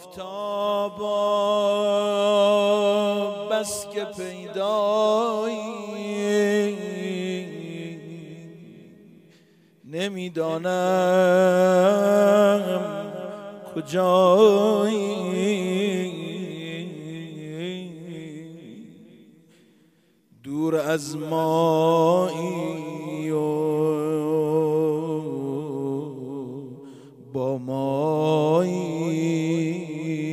آفتابا بس که پیدایی نمیدانم کجایی دور از مایی و با مایی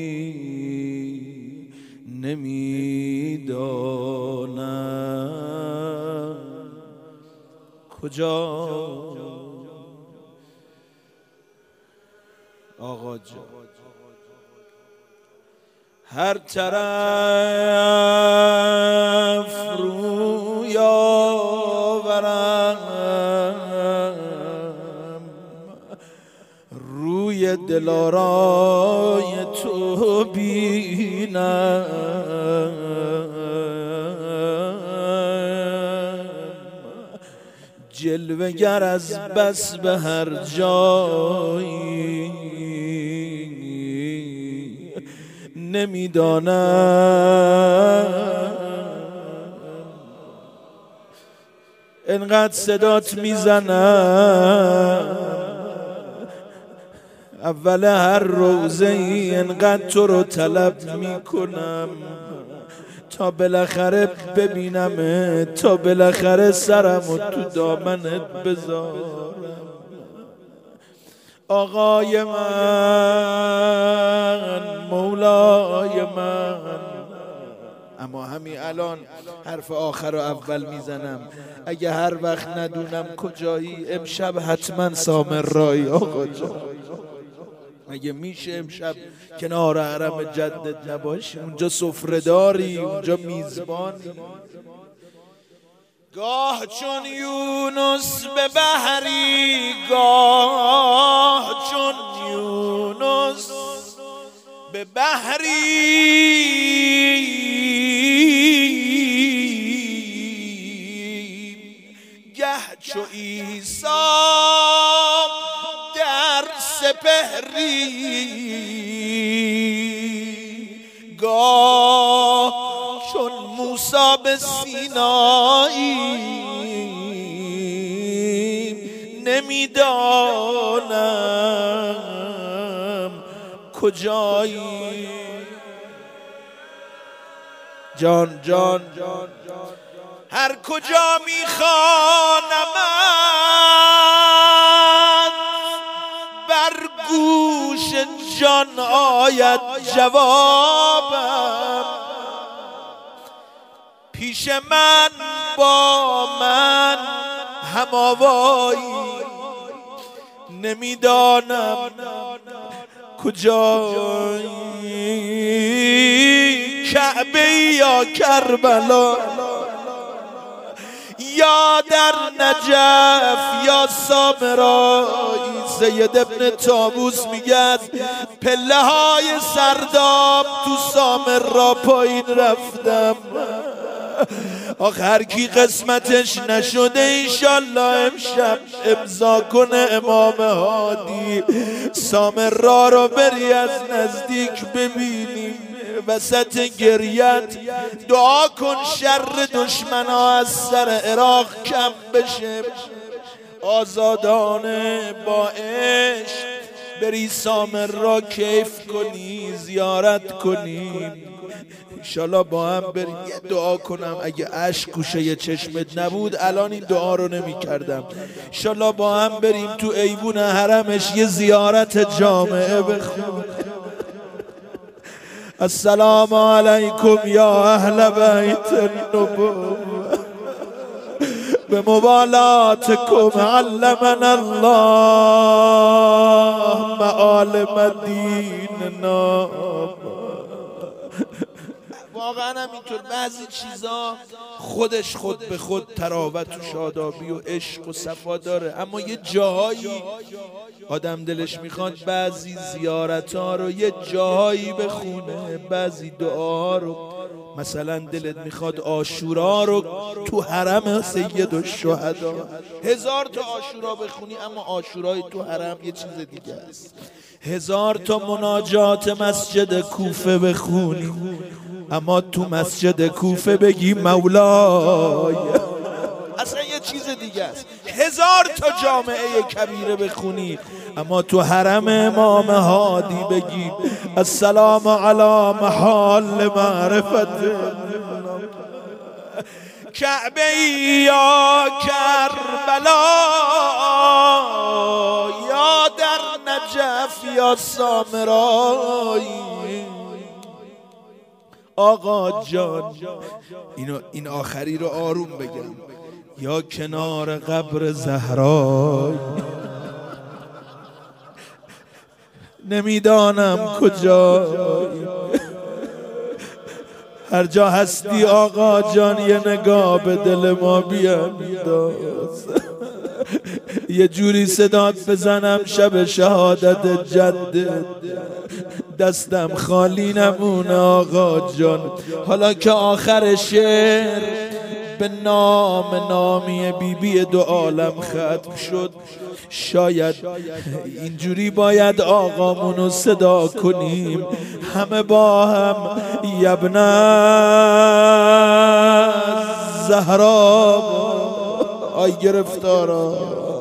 نمیدانم کجا آقا جان هر طرف روی آورم روی دلارای تو بینم جلوه گر از بس به هر جایی نمیدانم انقدر صدات میزنم اول هر روزه ای انقدر تو رو طلب میکنم تا بالاخره ببینم تا بالاخره سرمو تو دامنت بذارم آقای من مولای من اما همین الان حرف آخر رو اول میزنم اگه هر وقت ندونم کجایی امشب حتما سامرایی آقا جان اگه میشه امشب کنار حرم جدت نباشی اونجا سفره داری اونجا میزبانی گاه چون یونس به بحری گاه چون یونس به بحری گه چو عیسی در سپهری گاه چون موسی به سینایی نمیدانم کجایی جان جان هر کجا میخوانمت بر گوش جان آید جوابم پیش من با من هماوایی نمیدانم کجایی کعبه یا کربلا یا در نجف یا سامرایی سید ابن طاووس میگه پله های سرداب تو سامرا پایین رفتم آخر کی قسمتش نشده انشالله امشب امضا کنه امام هادی سامرا رو بری از نزدیک ببینیم وسط گریت دعا کن شر دشمنا از سر عراق کم بشه آزادانه با عشق بری سامرا کیف کنی زیارت کنیم انشالله با هم بریم یه دعا کنم اگه اشک گوشه چشمت نبود الان این دعا رو نمی کردم انشالله با هم بریم تو ایوون حرمش یه زیارت جامعه بخونیم السلام علیکم یا اهل بیت النبوة بموالاتكم علمنا الله معالم دیننا واقعا همینطور بعضی چیزا خودش خود به خود تراوت و شادابی و عشق و صفا داره اما یه جاهایی آدم دلش میخواد بعضی زیارت ها رو یه جاهایی بخونه بعضی دعاها رو مثلا دلت میخواد عاشورا رو تو حرم سیدالشهدا 1000 تا عاشورا بخونی، اما عاشورای تو حرم یه چیز دیگه است. 1000 تا مناجات مسجد کوفه بخونی، اما تو مسجد کوفه بگی مولای، اصلا یه چیز دیگه است. 1000 تا جامعه کبیره بخونی، اما تو حرم امام هادی بگی السلام علی محال معرفت کعبه یا کربلا، یا در نجف یا سامرای. آقا جان این آخری رو آروم بگم، یا کنار قبر زهرای، نمیدانم کجا، هر جا هستی آقا جان یه نگاه به دل ما بیانداز، یه جوری صدات بزنم شب شهادت جدت دستم خالی نمونه آقا جان. حالا که آخر شعر به نامی بیبی دو عالم ختم شد، شاید اینجوری باید آقامونو صدا کنیم همه با هم، یبن زهرا. آی گرفتارا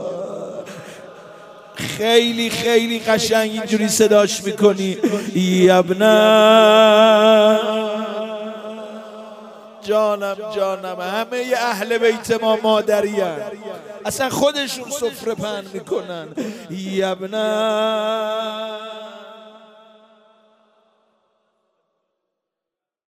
خیلی خیلی قشنگ اینجوری صداش میکنی، یبن جانم جانم. همه اهل بیت ما مادری هن، اصلا خودشون سفره پهن میکنن. یبن